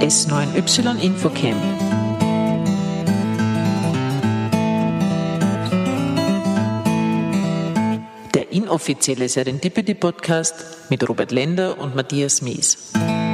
S9Y Infocamp. Der inoffizielle Serendipity-Podcast mit Robert Lender und Matthias Mies.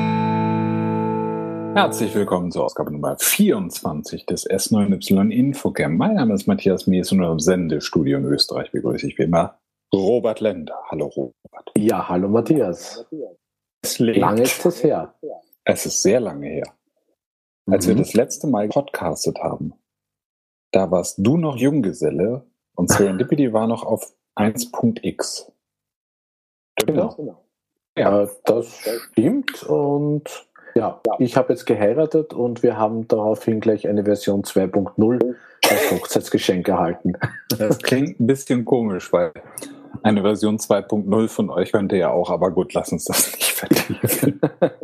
Herzlich willkommen zur Ausgabe Nummer 24 des S9Y Infocamp. Mein Name ist Matthias Mies und im Sendestudio in Österreich begrüße ich wie immer Robert Lender. Hallo Robert. Ja, hallo Matthias. Lange ist es her. Es ist sehr lange her. Als wir das letzte Mal podcastet haben, da warst du noch Junggeselle und Serendipity war noch auf 1.x. Genau. Ja, das stimmt. Und ja, ich habe jetzt geheiratet und wir haben daraufhin gleich eine Version 2.0 als Hochzeitsgeschenk erhalten. Das klingt ein bisschen komisch, weil eine Version 2.0 von euch könnte ja auch, aber gut, lass uns das nicht vertiefen.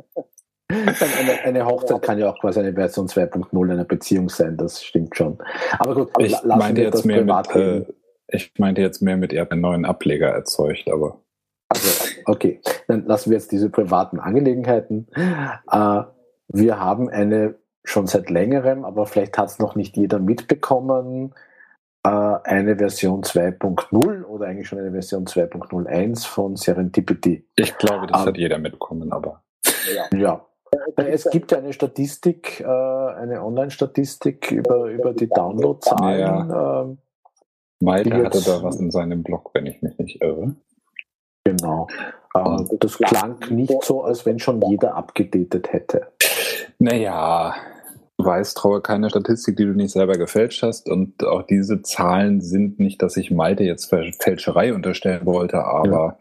Eine Hochzeit kann ja auch quasi eine Version 2.0 einer Beziehung sein, das stimmt schon. Aber gut, ich meinte jetzt mehr mit, ihr habt einen neuen Ableger erzeugt, aber... Also, okay, dann lassen wir jetzt diese privaten Angelegenheiten. Wir haben eine schon seit längerem, aber vielleicht hat es noch nicht jeder mitbekommen, eine Version 2.0 oder eigentlich schon eine Version 2.01 von Serendipity. Ich glaube, das hat jeder mitbekommen, aber... Ja. Es gibt eine Statistik, eine Online-Statistik über die Downloadzahlen. Ja. Malte hatte da was in seinem Blog, wenn ich mich nicht irre. Genau. Das klang nicht so, als wenn schon jeder abgedatet hätte. Naja, du weißt, traue keine Statistik, die du nicht selber gefälscht hast. Und auch diese Zahlen sind nicht, dass ich Malte jetzt Fälscherei unterstellen wollte, aber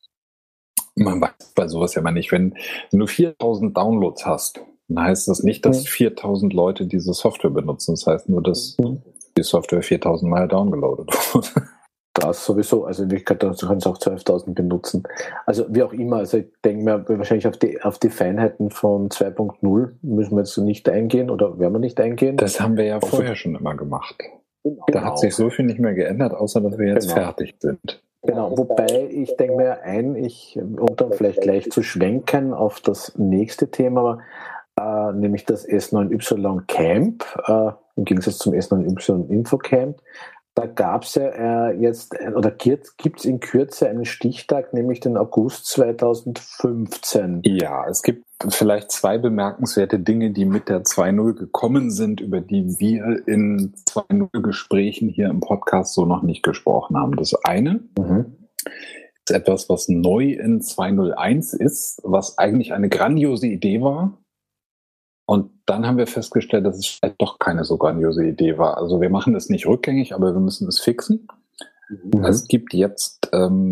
man weiß bei sowas ja mal nicht. Wenn du 4000 Downloads hast, dann heißt das nicht, dass 4000 Leute diese Software benutzen. Das heißt nur, dass die Software 4000 Mal downgeloadet wurde. Das sowieso, also in Wirklichkeit kannst du auch 12.000 benutzen. Also wie auch immer, also ich denke mir, wahrscheinlich auf die Feinheiten von 2.0 müssen wir jetzt nicht eingehen oder werden wir nicht eingehen. Das haben wir ja vorher schon immer gemacht. Da hat sich so viel nicht mehr geändert, außer dass wir jetzt fertig sind. Genau, wobei ich denke mir um dann vielleicht gleich zu schwenken auf das nächste Thema, nämlich das S9Y Camp, im Gegensatz zum S9Y Infocamp. Da gab es ja gibt es in Kürze einen Stichtag, nämlich den August 2015. Ja, es gibt vielleicht zwei bemerkenswerte Dinge, die mit der 2.0 gekommen sind, über die wir in 2.0-Gesprächen hier im Podcast so noch nicht gesprochen haben. Das eine ist etwas, was neu in 2.0.1 ist, was eigentlich eine grandiose Idee war. Und dann haben wir festgestellt, dass es vielleicht doch keine so grandiose Idee war. Also wir machen es nicht rückgängig, aber wir müssen es fixen. Es gibt jetzt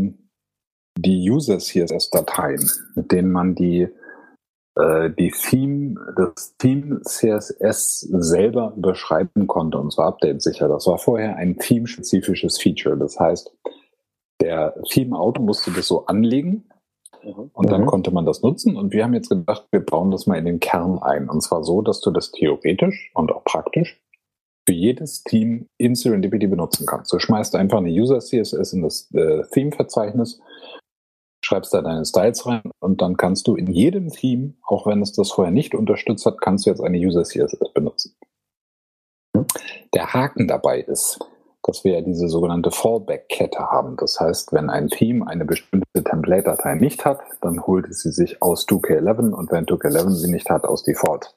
die User-CSS-Dateien, mit denen man das Theme CSS selber überschreiben konnte, und zwar update-sicher. Das war vorher ein theme-spezifisches Feature. Das heißt, der Theme-Auto musste das so anlegen, und dann konnte man das nutzen. Und wir haben jetzt gedacht, wir bauen das mal in den Kern ein. Und zwar so, dass du das theoretisch und auch praktisch für jedes Theme in Serendipity benutzen kannst. Du schmeißt einfach eine User-CSS in das Theme-Verzeichnis, schreibst da deine Styles rein und dann kannst du in jedem Theme, auch wenn es das vorher nicht unterstützt hat, kannst du jetzt eine User-CSS benutzen. Der Haken dabei ist, dass wir ja diese sogenannte Fallback-Kette haben. Das heißt, wenn ein Theme eine bestimmte Template-Datei nicht hat, dann holt es sie sich aus 2K11 und wenn 2K11 sie nicht hat, aus Default.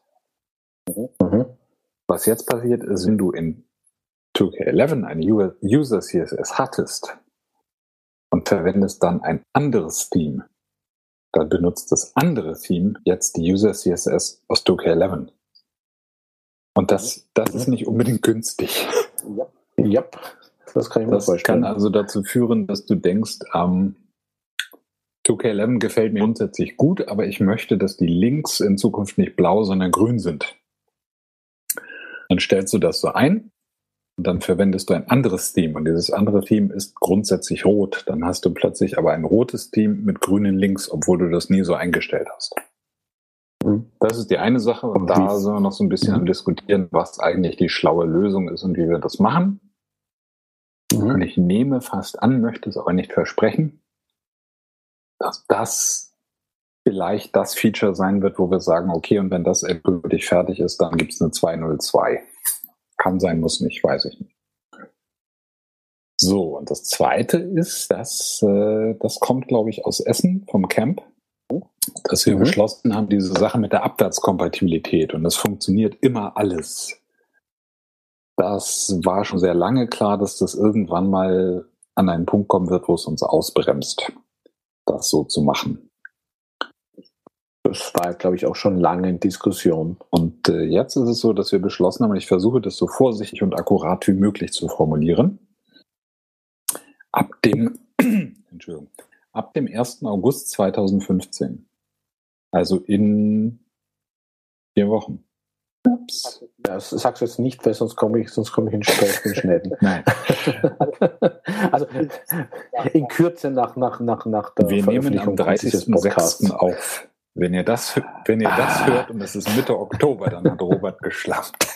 Was jetzt passiert ist, wenn du in 2K11 eine User-CSS hattest und verwendest dann ein anderes Theme, dann benutzt das andere Theme jetzt die User-CSS aus 2K11. Und das ist nicht unbedingt günstig. Ja, das kann ich mir vorstellen. Das kann also dazu führen, dass du denkst, 2K11 gefällt mir grundsätzlich gut, aber ich möchte, dass die Links in Zukunft nicht blau, sondern grün sind. Dann stellst du das so ein und dann verwendest du ein anderes Theme und dieses andere Theme ist grundsätzlich rot. Dann hast du plötzlich aber ein rotes Theme mit grünen Links, obwohl du das nie so eingestellt hast. Das ist die eine Sache und da sind wir noch so ein bisschen am Diskutieren, was eigentlich die schlaue Lösung ist und wie wir das machen. Und ich nehme fast an, möchte es aber nicht versprechen, dass das vielleicht das Feature sein wird, wo wir sagen, okay, und wenn das endgültig fertig ist, dann gibt es eine 2.0.2. Kann sein, muss nicht, weiß ich nicht. So, und das Zweite ist, das kommt, glaube ich, aus Essen vom Camp, dass wir beschlossen haben, diese Sache mit der Abwärtskompatibilität, und das funktioniert immer alles. Das war schon sehr lange klar, dass das irgendwann mal an einen Punkt kommen wird, wo es uns ausbremst, das so zu machen. Das war, glaube ich, auch schon lange in Diskussion. Und jetzt ist es so, dass wir beschlossen haben, und ich versuche das so vorsichtig und akkurat wie möglich zu formulieren, ab dem 1. August 2015, also in 4 Wochen. Ups. Das sagst du jetzt nicht, weil sonst komme ich in Stress mit Schneiden. Nein. Also in Kürze nach der Wir nehmen am Veröffentlichung 30.06. auf. Wenn ihr das hört und es ist Mitte Oktober, dann hat Robert geschlafft.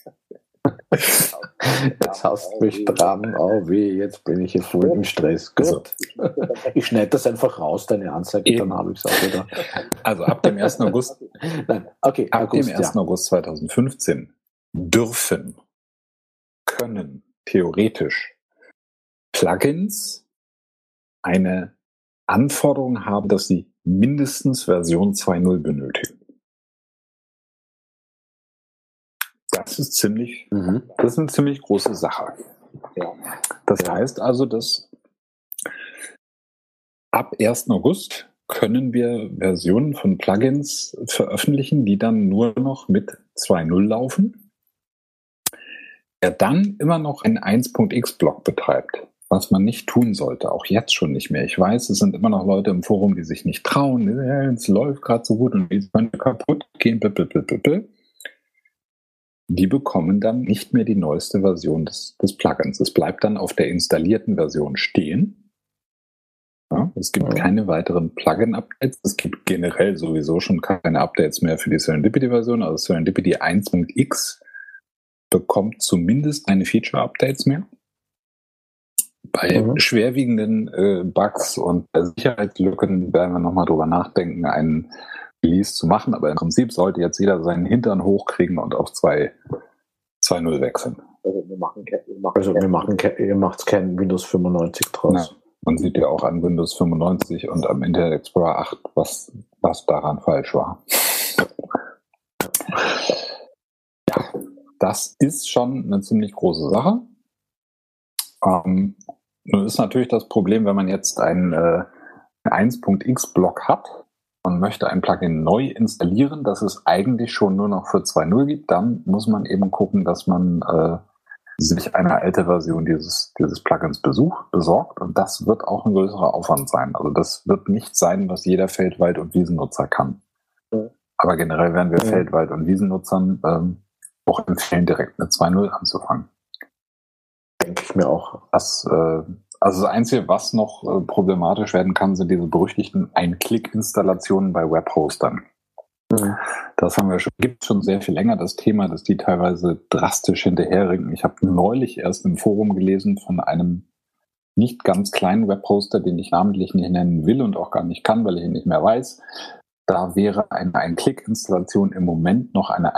Jetzt hast du mich dran. Oh weh, jetzt bin ich hier voll im Stress. Gut. Ich schneide das einfach raus, deine Ansage, dann habe ich es auch wieder. Also ab dem 1. August. Nein, okay, ab dem 1. August 2015 können theoretisch Plugins eine Anforderung haben, dass sie mindestens Version 2.0 benötigen. Das ist eine ziemlich große Sache. Das heißt also, dass ab 1. August können wir Versionen von Plugins veröffentlichen, die dann nur noch mit 2.0 laufen, der dann immer noch einen 1.x-Block betreibt, was man nicht tun sollte, auch jetzt schon nicht mehr. Ich weiß, es sind immer noch Leute im Forum, die sich nicht trauen, es läuft gerade so gut und wie kann kaputt gehen, blablabla. Die bekommen dann nicht mehr die neueste Version des Plugins. Es bleibt dann auf der installierten Version stehen. Ja, es gibt keine weiteren Plugin-Updates. Es gibt generell sowieso schon keine Updates mehr für die Serendipity-Version. Also Serendipity 1.x bekommt zumindest keine Feature-Updates mehr. Bei schwerwiegenden Bugs und Sicherheitslücken werden wir nochmal drüber nachdenken, einen Release zu machen, aber im Prinzip sollte jetzt jeder seinen Hintern hochkriegen und auf 2.0 wechseln. Also ihr macht kein Windows 95 draus. Ja, man sieht ja auch an Windows 95 und am Internet Explorer 8, was daran falsch war. Ja, das ist schon eine ziemlich große Sache. Nun ist natürlich das Problem, wenn man jetzt einen 1.x-Block hat und möchte ein Plugin neu installieren, das es eigentlich schon nur noch für 2.0 gibt, dann muss man eben gucken, dass man sich eine alte Version dieses Plugins besorgt, und das wird auch ein größerer Aufwand sein. Also das wird nicht sein, was jeder Feld-, Wald- und Wiesennutzer kann. Aber generell werden wir Feld-, Wald- und Wiesennutzern auch empfehlen, direkt mit 2.0 anzufangen. Denke ich mir auch. Also das Einzige, was noch problematisch werden kann, sind diese berüchtigten Ein-Klick-Installationen bei Webhostern. Das gibt es schon sehr viel länger, das Thema, dass die teilweise drastisch hinterherrinken. Ich habe neulich erst im Forum gelesen von einem nicht ganz kleinen Webhoster, den ich namentlich nicht nennen will und auch gar nicht kann, weil ich ihn nicht mehr weiß. Da wäre eine Ein-Klick-Installation im Moment noch eine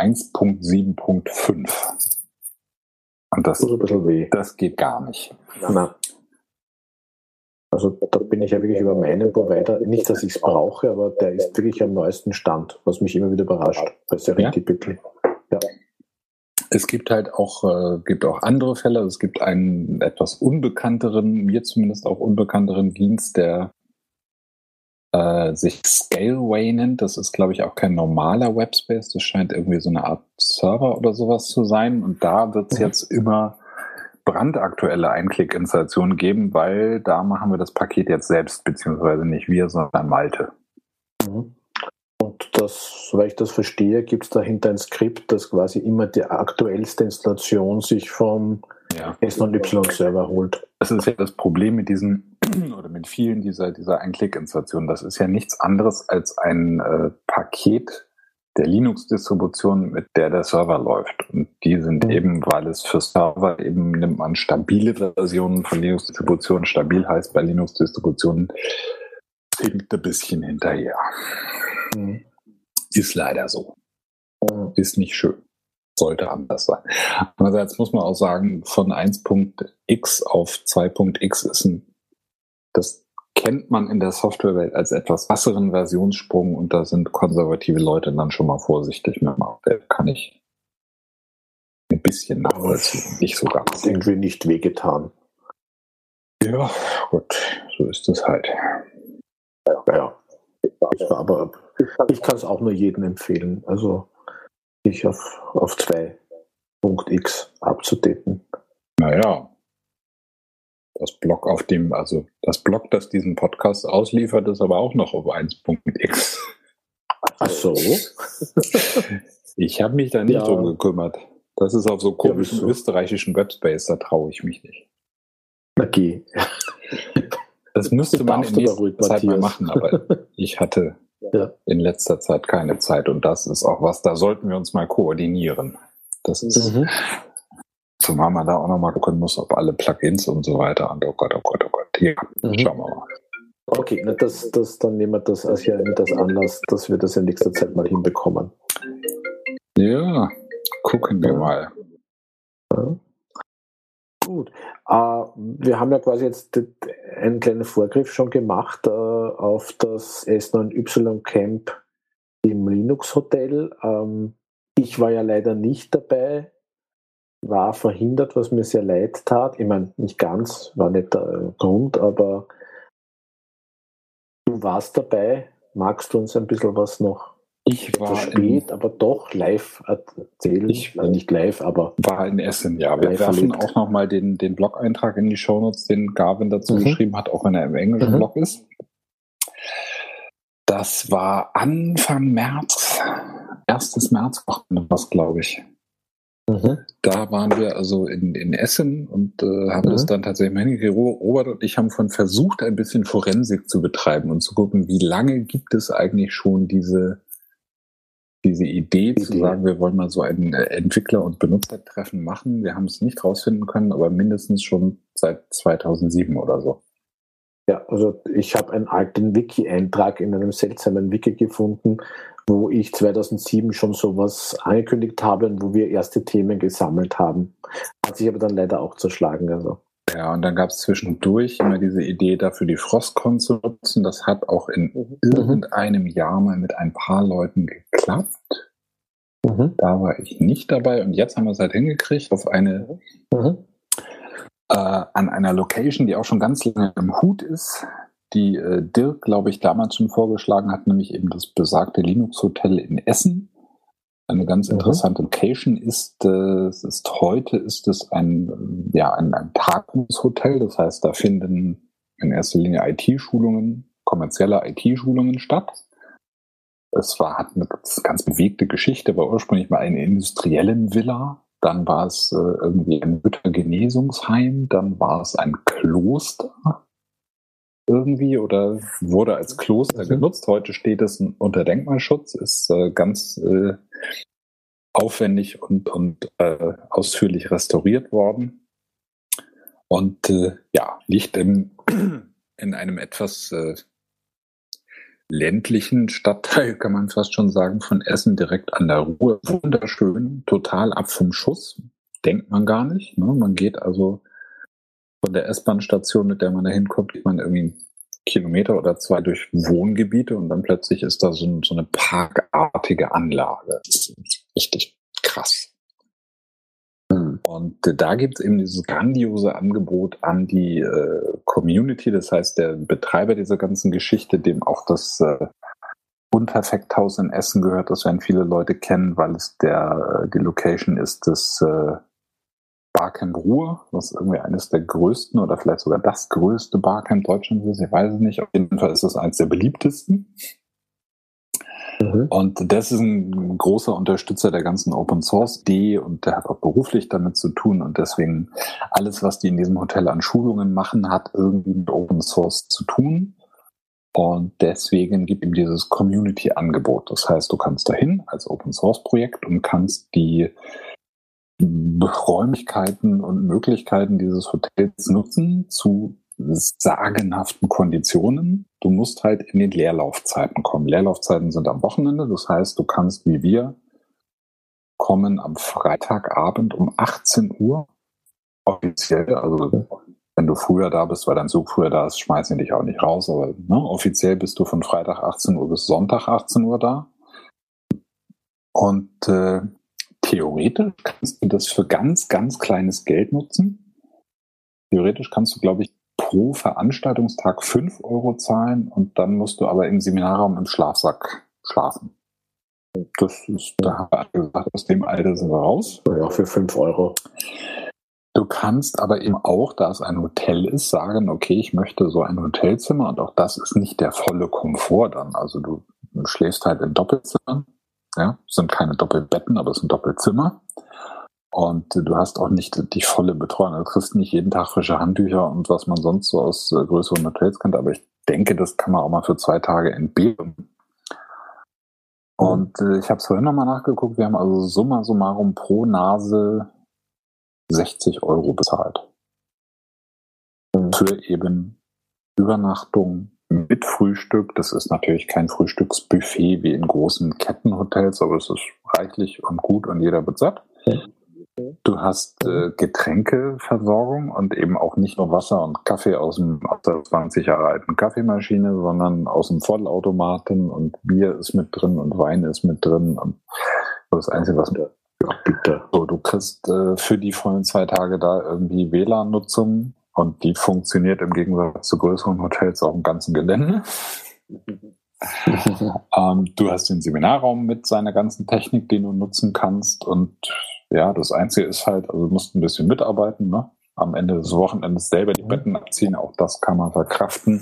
1.7.5. Und das geht gar nicht. Na. Also da bin ich ja wirklich über meinen Provider, nicht, dass ich es brauche, aber der ist wirklich am neuesten Stand, was mich immer wieder überrascht. Das ist ja richtig bitte. Ja. Es gibt halt auch andere Fälle. Es gibt einen etwas unbekannteren, mir zumindest auch unbekannteren Dienst, der sich Scaleway nennt. Das ist, glaube ich, auch kein normaler Webspace. Das scheint irgendwie so eine Art Server oder sowas zu sein. Und da wird es jetzt immer brandaktuelle Ein-Klick-Installationen geben, weil da machen wir das Paket jetzt selbst, beziehungsweise nicht wir, sondern Malte. Und das, soweit ich das verstehe, gibt es dahinter ein Skript, das quasi immer die aktuellste Installation sich vom S9Y-Server holt. Das ist ja das Problem mit diesen oder mit vielen dieser Ein-Klick-Installationen. Das ist ja nichts anderes als ein Paket der Linux-Distribution, mit der Server läuft. Und die sind eben, weil es für Server eben nimmt man stabile Versionen von Linux-Distributionen. Stabil heißt bei Linux-Distributionen hinkt ein bisschen hinterher. Ist leider so. Ist nicht schön. Sollte anders sein. Andererseits muss man auch sagen, von 1.x auf 2.x das kennt man in der Softwarewelt als etwas krasseren Versionssprung und da sind konservative Leute dann schon mal vorsichtig mit dem Update. Kann ich ein bisschen nachvollziehen. Nicht so ganz. Irgendwie nicht wehgetan. Ja, gut, so ist es halt. Ja. Aber ich kann es auch nur jedem empfehlen. Also sich auf 2.x abzudaten. Naja. Das Blog, das diesen Podcast ausliefert, ist aber auch noch auf 1.x. Ach so. Ich habe mich da nicht drum gekümmert. Das ist auf so komischen österreichischen Webspace, da traue ich mich nicht. Okay. Das müsste man in nächster Zeit mal machen, aber ich hatte in letzter Zeit keine Zeit und das ist auch was, da sollten wir uns mal koordinieren. Das ist, zumal man da auch nochmal gucken muss, ob alle Plugins und so weiter und oh Gott. Ja, schauen wir mal. Okay, dann nehmen wir das als das Anlass, dass wir das in nächster Zeit mal hinbekommen. Ja, gucken wir mal. Ja. Gut. Wir haben ja quasi jetzt einen kleinen Vorgriff schon gemacht auf das S9Y Camp im Linux Hotel. Ich war ja leider nicht dabei, war verhindert, was mir sehr leid tat. Ich meine, nicht ganz, war nicht der Grund, aber du warst dabei. Magst du uns ein bisschen was noch? Ich war spät, aber doch live erzählen. Nicht live, aber war in Essen, ja. Wir werfen auch nochmal den Blog-Eintrag in die Shownotes, den Garvin dazu geschrieben hat, auch wenn er im englischen Blog ist. Das war Anfang März, 1. März, was glaube ich. Da waren wir also in Essen und haben das dann tatsächlich mal hingekriegt. Robert und ich haben versucht, ein bisschen Forensik zu betreiben und zu gucken, wie lange gibt es eigentlich schon diese Idee zu sagen, wir wollen mal so ein Entwickler- und Benutzertreffen machen. Wir haben es nicht rausfinden können, aber mindestens schon seit 2007 oder so. Ja, also ich habe einen alten Wiki-Eintrag in einem seltsamen Wiki gefunden, wo ich 2007 schon sowas angekündigt habe und wo wir erste Themen gesammelt haben. Hat sich aber dann leider auch zerschlagen. Also. Ja, und dann gab es zwischendurch immer diese Idee, dafür die Frostcon zu nutzen. Das hat auch in irgendeinem Jahr mal mit ein paar Leuten geklappt. Da war ich nicht dabei und jetzt haben wir es halt hingekriegt auf eine an einer Location, die auch schon ganz lange im Hut ist, die Dirk, glaube ich, damals schon vorgeschlagen hat, nämlich eben das besagte Linux Hotel in Essen. Eine ganz interessante Location heute ist es ein Tagungshotel, das heißt, da finden in erster Linie IT-Schulungen, kommerzielle IT-Schulungen statt. Hat eine ganz bewegte Geschichte, war ursprünglich mal eine Industriellenvilla, dann war es irgendwie ein Müttergenesungsheim, dann war es ein Kloster irgendwie oder wurde als Kloster genutzt. Heute steht es unter Denkmalschutz, ist ganz aufwendig und ausführlich restauriert worden und liegt in einem etwas ländlichen Stadtteil, kann man fast schon sagen, von Essen, direkt an der Ruhr. Wunderschön, total ab vom Schuss, denkt man gar nicht. Ne? Man geht also von der S-Bahn-Station, mit der man da hinkommt, geht man irgendwie 1 Kilometer oder 2 durch Wohngebiete und dann plötzlich ist da so eine parkartige Anlage. Das ist richtig krass. Und da gibt es eben dieses grandiose Angebot an die Community, das heißt der Betreiber dieser ganzen Geschichte, dem auch das Unperfekthaus in Essen gehört, das werden viele Leute kennen, weil es die Location ist des Barcamp Ruhr, was irgendwie eines der größten oder vielleicht sogar das größte Barcamp Deutschlands ist, ich weiß es nicht, auf jeden Fall ist es eines der beliebtesten. Und das ist ein großer Unterstützer der ganzen Open-Source-Idee und der hat auch beruflich damit zu tun und deswegen alles, was die in diesem Hotel an Schulungen machen, hat irgendwie mit Open-Source zu tun und deswegen gibt ihm dieses Community-Angebot. Das heißt, du kannst dahin als Open-Source-Projekt und kannst die Räumlichkeiten und Möglichkeiten dieses Hotels nutzen zu sagenhaften Konditionen. Du musst halt in den Leerlaufzeiten kommen. Leerlaufzeiten sind am Wochenende, das heißt, du kannst wie wir kommen am Freitagabend um 18 Uhr offiziell, also wenn du früher da bist, weil dein Zug früher da ist, schmeißen die dich auch nicht raus, aber offiziell bist du von Freitag 18 Uhr bis Sonntag 18 Uhr da. Und theoretisch kannst du das für ganz, ganz kleines Geld nutzen. Theoretisch kannst du, glaube ich, pro Veranstaltungstag 5 Euro zahlen und dann musst du aber im Seminarraum im Schlafsack schlafen. Das ist, da haben wir gesagt, aus dem Alter sind wir raus. Ja, für 5 Euro. Du kannst aber eben auch, da es ein Hotel ist, sagen, okay, ich möchte so ein Hotelzimmer und auch das ist nicht der volle Komfort dann. Also du schläfst halt in Doppelzimmern. Ja, es sind keine Doppelbetten, aber es sind Doppelzimmer. Und du hast auch nicht die volle Betreuung. Du kriegst nicht jeden Tag frische Handtücher und was man sonst so aus größeren Hotels kennt. Aber ich denke, das kann man auch mal für 2 Tage entbehren. Und ich habe es vorhin nochmal nachgeguckt. Wir haben also summa summarum pro Nase 60 Euro bezahlt. Für eben Übernachtung mit Frühstück. Das ist natürlich kein Frühstücksbuffet wie in großen Kettenhotels, aber es ist reichlich und gut und jeder wird satt. Du hast Getränkeversorgung und eben auch nicht nur Wasser und Kaffee aus der 20 Jahre alten Kaffeemaschine, sondern aus dem Vollautomaten und Bier ist mit drin und Wein ist mit drin. Und das Einzige, was so, du kriegst für die vollen 2 Tage da irgendwie WLAN-Nutzung und die funktioniert im Gegensatz zu größeren Hotels auf dem ganzen Gelände. Du hast den Seminarraum mit seiner ganzen Technik, den du nutzen kannst und ja, das Einzige ist halt, also du musst ein bisschen mitarbeiten, ne? Am Ende des Wochenendes selber die Betten abziehen, auch das kann man verkraften.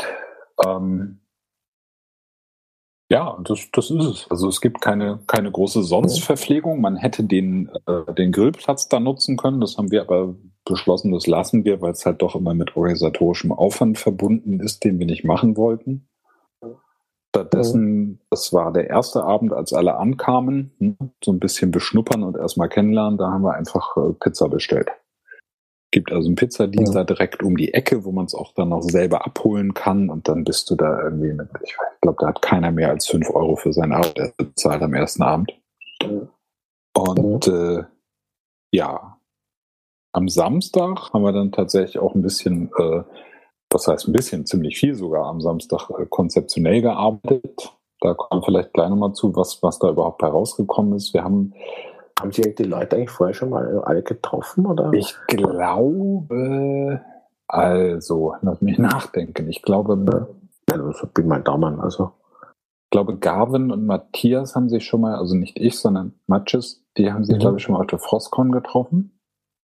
Ja, und das ist es. Also es gibt keine große Sonstverpflegung. Man hätte den Grillplatz da nutzen können. Das haben wir aber beschlossen, das lassen wir, weil es halt doch immer mit organisatorischem Aufwand verbunden ist, den wir nicht machen wollten. Stattdessen, das war der erste Abend, als alle ankamen, so ein bisschen beschnuppern und erstmal kennenlernen, da haben wir einfach Pizza bestellt. Gibt also einen Pizzadienst da direkt um die Ecke, wo man es auch dann noch selber abholen kann und dann bist du da irgendwie mit, ich glaube, da hat keiner mehr als 5 Euro für sein Abend bezahlt am ersten Abend. Und ja, am Samstag haben wir dann tatsächlich auch ein bisschen, was heißt ein bisschen, ziemlich viel sogar am Samstag konzeptionell gearbeitet. Da kommen wir vielleicht gleich nochmal zu, was da überhaupt herausgekommen ist. Haben Sie die Leute eigentlich vorher schon mal alle getroffen? Oder? Ich glaube, also, lass mich nachdenken. Ich glaube, also bin mein Daumen, also. Ich glaube, Garvin und Matthias haben sich schon mal, also nicht ich, sondern Matches, die haben sich, glaube ich, schon mal auf der Frostcon getroffen.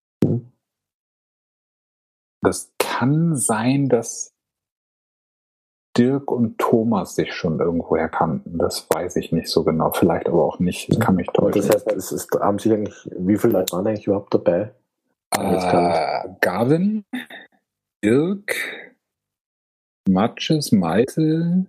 Das kann sein, dass Dirk und Thomas sich schon irgendwoher kannten. Das weiß ich nicht so genau. Vielleicht aber auch nicht. Ich kann mich täuschen. Das heißt, haben Sie eigentlich, wie viele Leute waren eigentlich überhaupt dabei? Gavin, Dirk, Matches, Maite,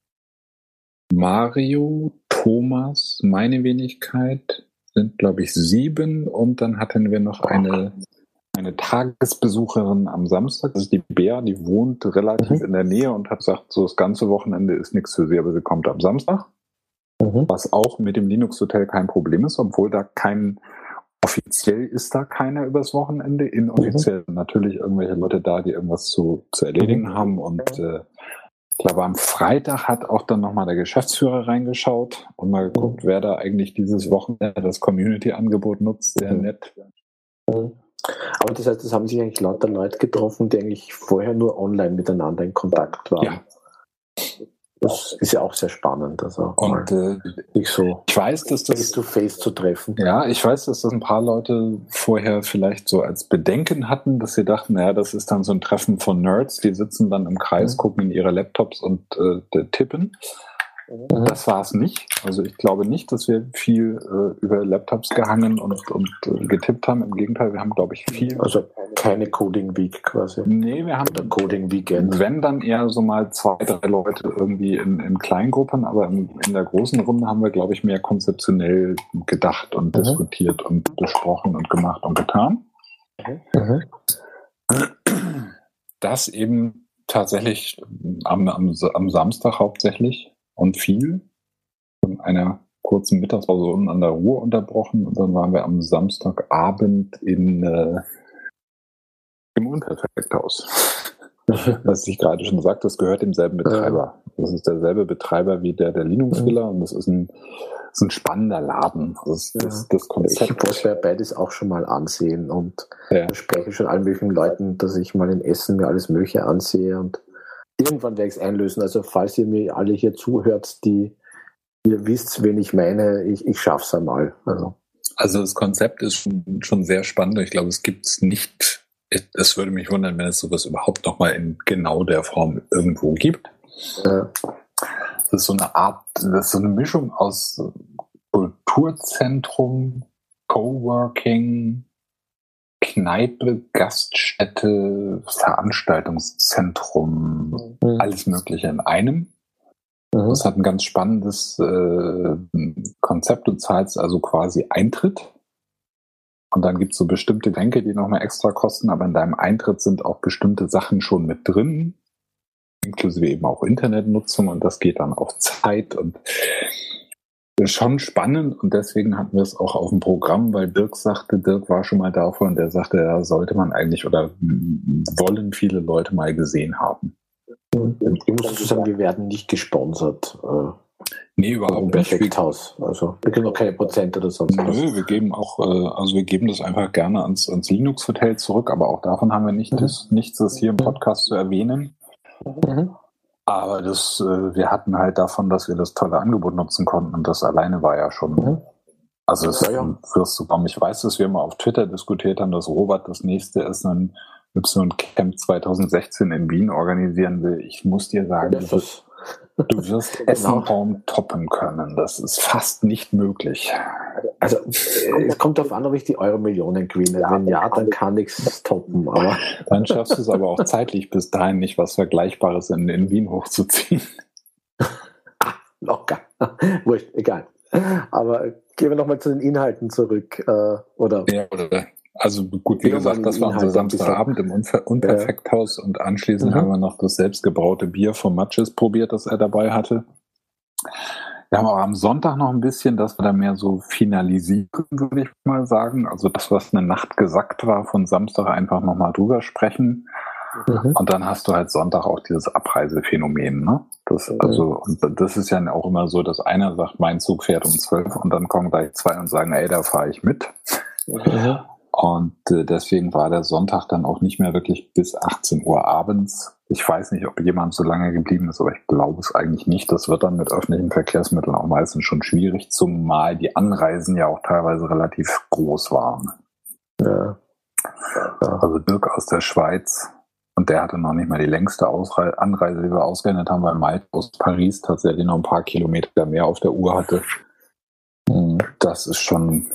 Mario, Thomas, meine Wenigkeit sind, glaube ich, 7 und dann hatten wir noch eine Tagesbesucherin am Samstag, das ist die Bea, die wohnt relativ in der Nähe und hat gesagt, so das ganze Wochenende ist nichts für sie, aber sie kommt am Samstag. Was auch mit dem Linux Hotel kein Problem ist, obwohl da offiziell ist da keiner übers Wochenende, inoffiziell natürlich irgendwelche Leute da, die irgendwas zu erledigen haben und ich glaube, am Freitag hat auch dann nochmal der Geschäftsführer reingeschaut und mal geguckt, wer da eigentlich dieses Wochenende das Community-Angebot nutzt. Sehr nett. Aber das heißt, das haben sich eigentlich lauter Leute getroffen, die eigentlich vorher nur online miteinander in Kontakt waren. Ja. Das ist ja auch sehr spannend. Also und nicht so ich weiß, dass das Face-to-Face zu treffen. Ja, ich weiß, dass das ein paar Leute vorher vielleicht so als Bedenken hatten, dass sie dachten, naja, das ist dann so ein Treffen von Nerds, die sitzen dann im Kreis, gucken in ihre Laptops und tippen. Das war es nicht. Also ich glaube nicht, dass wir viel über Laptops gehangen und getippt haben. Im Gegenteil, wir haben, glaube ich, viel... Also keine Coding Week quasi. Nee, wir haben... Oder Coding Weekend. Wenn, dann eher so mal 2, 3 Leute irgendwie in Kleingruppen, aber in der großen Runde haben wir, glaube ich, mehr konzeptionell gedacht und diskutiert und besprochen und gemacht und getan. das eben tatsächlich am Samstag hauptsächlich und viel von einer kurzen Mittagspause unten an der Ruhr unterbrochen und dann waren wir am Samstagabend im Unperfekthaus. Was ich gerade schon sagte, das gehört demselben Betreiber. Das ist derselbe Betreiber wie der Linux Villa und das ist ein spannender Laden. Das Konzept. Ich wollte ja beides auch schon mal ansehen und spreche schon allen möglichen Leuten, dass ich mal in Essen mir alles Mögliche ansehe und irgendwann werde ich es einlösen. Also falls ihr mir alle hier zuhört, ihr wisst, wen ich meine, ich schaff's einmal. Also das Konzept ist schon sehr spannend. Ich glaube, es gibt es nicht. Es würde mich wundern, wenn es sowas überhaupt noch mal in genau der Form irgendwo gibt. Das ist so eine Mischung aus Kulturzentrum, Coworking, Kneipe, Gaststätte, Veranstaltungszentrum, alles Mögliche in einem. Das hat ein ganz spannendes Konzept. Du zahlst also quasi Eintritt. Und dann gibt es so bestimmte Getränke, die nochmal extra kosten, aber in deinem Eintritt sind auch bestimmte Sachen schon mit drin, inklusive eben auch Internetnutzung und das geht dann auf Zeit und ist schon spannend und deswegen hatten wir es auch auf dem Programm, weil Dirk war schon mal davon und der sagte, da sollte man eigentlich oder wollen viele Leute mal gesehen haben. Ich muss dazu sagen, wir werden nicht gesponsert. Nee, überhaupt nicht. Perfekthaus. Also wir kriegen noch keine Prozent oder sonst was. Nö, wir geben das einfach gerne ans Linux Hotel zurück, aber auch davon haben wir nichts, das hier im Podcast zu erwähnen. Aber wir hatten halt davon, dass wir das tolle Angebot nutzen konnten und das alleine war ja schon. Also das wirst du kommen. Ich weiß, dass wir mal auf Twitter diskutiert haben, dass Robert das nächste ist ein Y-Camp 2016 in Wien organisieren will. Ich muss dir sagen, du wirst Essenraum toppen können. Das ist fast nicht möglich. Also es kommt darauf an, ob ich die Euro-Millionen gewinne. Wenn ja, dann kann ich es toppen. Aber dann schaffst du es aber auch zeitlich bis dahin nicht, was Vergleichbares in Wien hochzuziehen. Locker. Wurscht, egal. Aber gehen wir nochmal zu den Inhalten zurück. Also gut, wie gesagt, das war unser Samstagabend im Unperfekthaus und anschließend haben wir noch das selbstgebraute Bier von Matches probiert, das er dabei hatte. Wir haben aber am Sonntag noch ein bisschen, das wir da mehr so finalisieren, würde ich mal sagen. Also das, was eine Nacht gesackt war, von Samstag einfach nochmal drüber sprechen. Und dann hast du halt Sonntag auch dieses Abreisephänomen, ne? Das ist ja auch immer so, dass einer sagt, mein Zug fährt um 12 und dann kommen gleich zwei und sagen, ey, da fahre ich mit. Und deswegen war der Sonntag dann auch nicht mehr wirklich bis 18 Uhr abends. Ich weiß nicht, ob jemand so lange geblieben ist, aber ich glaube es eigentlich nicht. Das wird dann mit öffentlichen Verkehrsmitteln auch meistens schon schwierig, zumal die Anreisen ja auch teilweise relativ groß waren. Also Dirk aus der Schweiz, und der hatte noch nicht mal die längste Anreise, die wir ausgerechnet haben, weil Mike aus Paris tatsächlich noch ein paar Kilometer mehr auf der Uhr hatte. Das ist schon...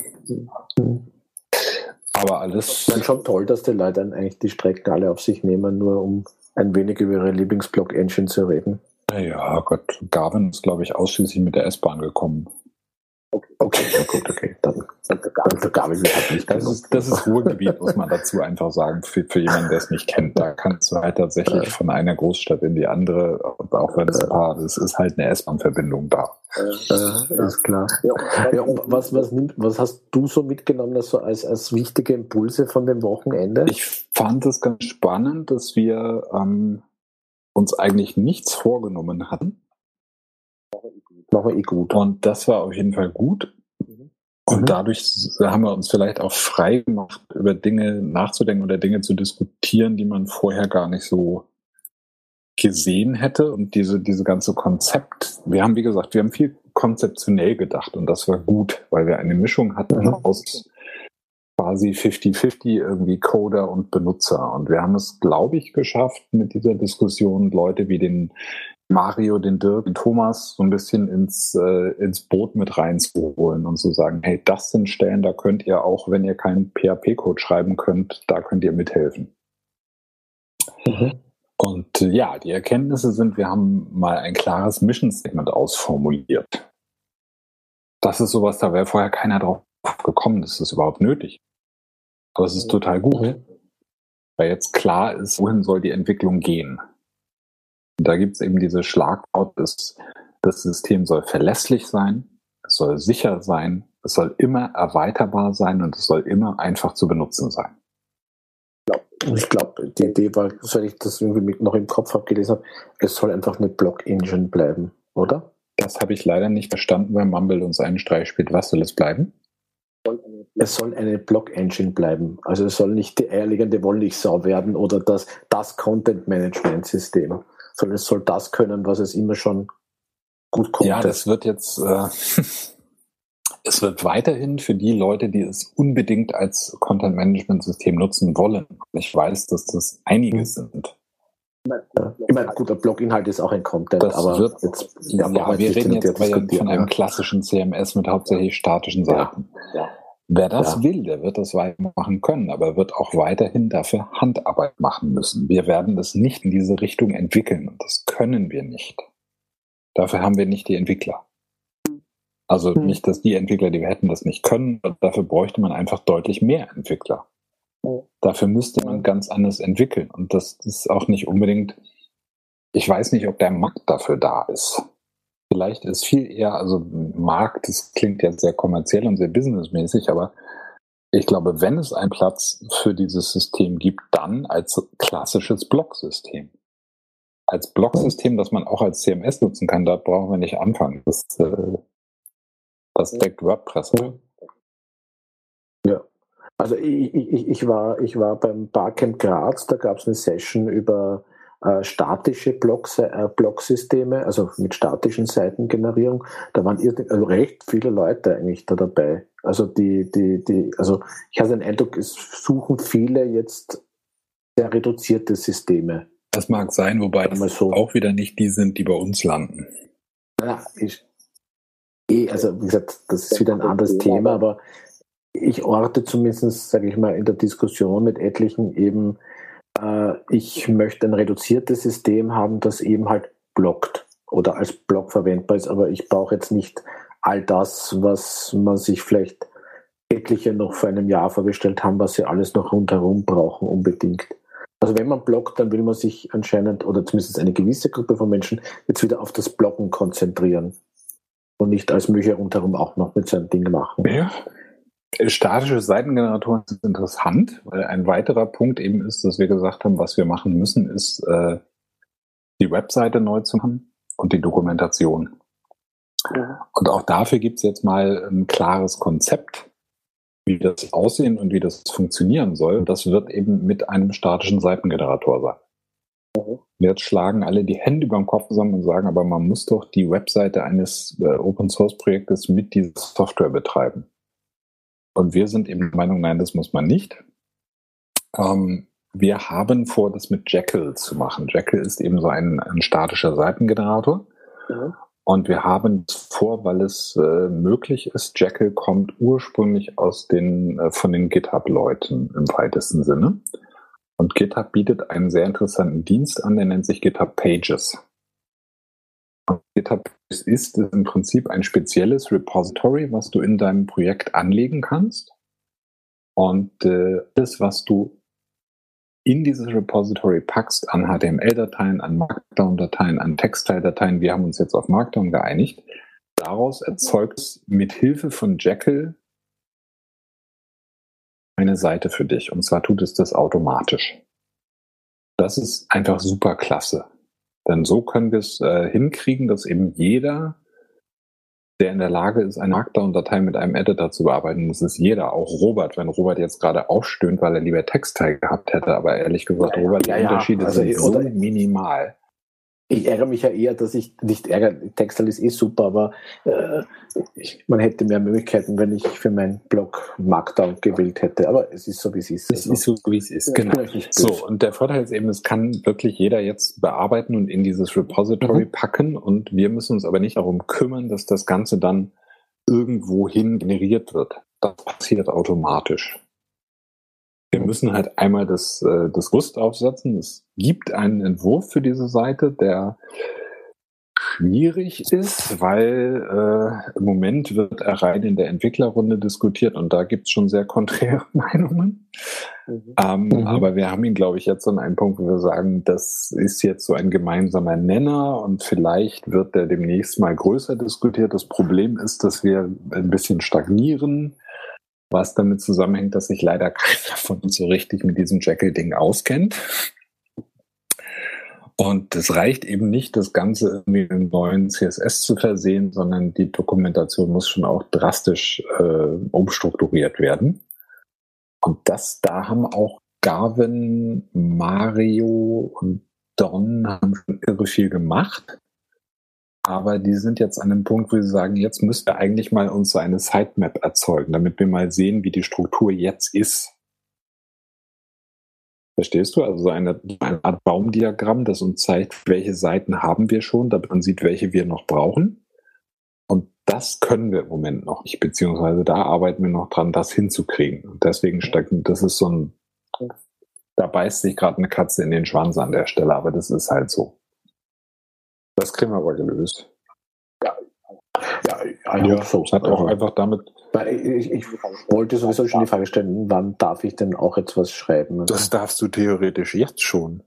Aber alles... Es ist schon toll, dass die Leute dann eigentlich die Strecken alle auf sich nehmen, nur um ein wenig über ihre Lieblingsblock-Engine zu reden. Ja, Gott, Garvin ist, glaube ich, ausschließlich mit der S-Bahn gekommen. Okay. Dann Garvin hat nicht. Das ist Ruhrgebiet, muss man dazu einfach sagen, für jemanden, der es nicht kennt. Da kannst du halt tatsächlich von einer Großstadt in die andere, auch wenn es ist halt eine S-Bahn-Verbindung da. Ist klar. Ja, und was hast du so mitgenommen als wichtige Impulse von dem Wochenende? Ich fand es ganz spannend, dass wir uns eigentlich nichts vorgenommen hatten. Machen wir gut. Und das war auf jeden Fall gut. Und dadurch haben wir uns vielleicht auch frei gemacht, über Dinge nachzudenken oder Dinge zu diskutieren, die man vorher gar nicht so gesehen hätte. Und diese ganze Konzept, wir haben viel konzeptionell gedacht und das war gut, weil wir eine Mischung hatten aus quasi 50-50 irgendwie Coder und Benutzer. Und wir haben es, glaube ich, geschafft, mit dieser Diskussion Leute wie den Mario, den Dirk, den Thomas so ein bisschen ins Boot mit reinzuholen und zu sagen, hey, das sind Stellen, da könnt ihr auch, wenn ihr keinen PHP-Code schreiben könnt, da könnt ihr mithelfen. Und die Erkenntnisse sind, wir haben mal ein klares Mission Statement ausformuliert. Das ist sowas, da wäre vorher keiner drauf gekommen, das ist überhaupt nötig. Aber es ist total gut. weil jetzt klar ist, wohin soll die Entwicklung gehen. Und da gibt es eben diese Schlagwort, das System soll verlässlich sein, es soll sicher sein, es soll immer erweiterbar sein und es soll immer einfach zu benutzen sein. Ich glaube, die Idee war, soweit ich das irgendwie noch im Kopf habe gelesen habe, es soll einfach eine Block-Engine bleiben, oder? Das habe ich leider nicht verstanden, weil Mumble uns einen Streich spielt. Was soll es bleiben? Es soll eine Block-Engine bleiben. Also es soll nicht die eierlegende Wollmilchsau werden oder das Content-Management-System, sondern es soll das können, was es immer schon gut konnte. Ja, das wird jetzt... Es wird weiterhin für die Leute, die es unbedingt als Content-Management-System nutzen wollen. Ich weiß, dass das einige sind. Ich meine, gut, ein Blog-Inhalt ist auch ein Content, Das aber wird, jetzt, wir reden jetzt aber von einem klassischen CMS mit hauptsächlich statischen Seiten. Ja. Wer das will, der wird das weitermachen können, aber wird auch weiterhin dafür Handarbeit machen müssen. Wir werden das nicht in diese Richtung entwickeln und das können wir nicht. Dafür haben wir nicht die Entwickler. Also nicht, dass die Entwickler, die wir hätten, das nicht können. Dafür bräuchte man einfach deutlich mehr Entwickler. Dafür müsste man ganz anders entwickeln. Und das ist auch nicht unbedingt, ich weiß nicht, ob der Markt dafür da ist. Vielleicht ist viel eher, also Markt, das klingt jetzt sehr kommerziell und sehr businessmäßig, aber ich glaube, wenn es einen Platz für dieses System gibt, dann als klassisches Blocksystem. Als Blocksystem, das man auch als CMS nutzen kann, da brauchen wir nicht anfangen. Das deckt WordPress. Ja, also ich war beim Barcamp Graz, da gab es eine Session über statische Blocksysteme, also mit statischen Seitengenerierung. Da waren also recht viele Leute eigentlich da dabei. Also also ich hatte den Eindruck, es suchen viele jetzt sehr reduzierte Systeme. Das mag sein, wobei es so auch wieder nicht die sind, die bei uns landen. Ja, also wie gesagt, das ist wieder ein anderes Thema, aber ich orte zumindest, sage ich mal, in der Diskussion mit etlichen eben, ich möchte ein reduziertes System haben, das eben halt blockt oder als Block verwendbar ist, aber ich brauche jetzt nicht all das, was man sich vielleicht etliche noch vor einem Jahr vorgestellt haben, was sie alles noch rundherum brauchen unbedingt. Also wenn man blockt, dann will man sich anscheinend, oder zumindest eine gewisse Gruppe von Menschen, jetzt wieder auf das Blocken konzentrieren. Und nicht als Möcher rundherum auch noch mit seinem Ding machen. Ja. Statische Seitengeneratoren sind interessant, weil ein weiterer Punkt eben ist, dass wir gesagt haben, was wir machen müssen, ist die Webseite neu zu machen und die Dokumentation. Ja. Und auch dafür gibt es jetzt mal ein klares Konzept, wie das aussehen und wie das funktionieren soll. Das wird eben mit einem statischen Seitengenerator sein. Jetzt schlagen alle die Hände über den Kopf zusammen und sagen, aber man muss doch die Webseite eines Open-Source-Projektes mit dieser Software betreiben. Und wir sind eben der Meinung, nein, das muss man nicht. Wir haben vor, das mit Jekyll zu machen. Jekyll ist eben so ein statischer Seitengenerator. Ja. Und wir haben vor, weil es möglich ist, Jekyll kommt ursprünglich von den GitHub-Leuten im weitesten Sinne. Und GitHub bietet einen sehr interessanten Dienst an, der nennt sich GitHub Pages. Und GitHub ist im Prinzip ein spezielles Repository, was du in deinem Projekt anlegen kannst. Und alles, was du in dieses Repository packst, an HTML-Dateien, an Markdown-Dateien, an Textile-Dateien, wir haben uns jetzt auf Markdown geeinigt, daraus erzeugt es mit Hilfe von Jekyll eine Seite für dich. Und zwar tut es das automatisch. Das ist einfach super klasse. Denn so können wir es hinkriegen, dass eben jeder, der in der Lage ist, eine Markdown-Datei mit einem Editor zu bearbeiten, das ist jeder, auch Robert, wenn Robert jetzt gerade aufstöhnt, weil er lieber Textile gehabt hätte, aber ehrlich gesagt, Robert, die Unterschiede sind so minimal. Ich ärgere mich ja eher, dass ich nicht ärgere. Textile ist super, aber man hätte mehr Möglichkeiten, wenn ich für meinen Blog Markdown gewählt hätte. Aber es ist so, wie es ist. Es ist so, wie es ist, genau. So, und der Vorteil ist eben, es kann wirklich jeder jetzt bearbeiten und in dieses Repository packen. Und wir müssen uns aber nicht darum kümmern, dass das Ganze dann irgendwohin generiert wird. Das passiert automatisch. Wir müssen halt einmal das Rüst aufsetzen. Es gibt einen Entwurf für diese Seite, der schwierig ist, weil im Moment wird er rein in der Entwicklerrunde diskutiert und da gibt es schon sehr konträre Meinungen. Aber wir haben ihn, glaube ich, jetzt an einem Punkt, wo wir sagen, das ist jetzt so ein gemeinsamer Nenner und vielleicht wird der demnächst mal größer diskutiert. Das Problem ist, dass wir ein bisschen stagnieren, was damit zusammenhängt, dass sich leider keiner von uns so richtig mit diesem Jekyll-Ding auskennt. Und es reicht eben nicht, das Ganze mit einem neuen CSS zu versehen, sondern die Dokumentation muss schon auch drastisch umstrukturiert werden. Und da haben auch Gavin, Mario und Don haben schon irre viel gemacht. Aber die sind jetzt an einem Punkt, wo sie sagen, jetzt müsst ihr eigentlich mal uns so eine Sitemap erzeugen, damit wir mal sehen, wie die Struktur jetzt ist. Verstehst du? Also so eine Art Baumdiagramm, das uns zeigt, welche Seiten haben wir schon, damit man sieht, welche wir noch brauchen. Und das können wir im Moment noch nicht, beziehungsweise da arbeiten wir noch dran, das hinzukriegen. Und deswegen das ist so da beißt sich gerade eine Katze in den Schwanz an der Stelle, aber das ist halt so. Das kriegen wir aber gelöst. Ja, so. Das hat auch einfach damit... Ich wollte sowieso schon die Frage stellen, wann darf ich denn auch etwas schreiben? Das darfst du theoretisch jetzt schon.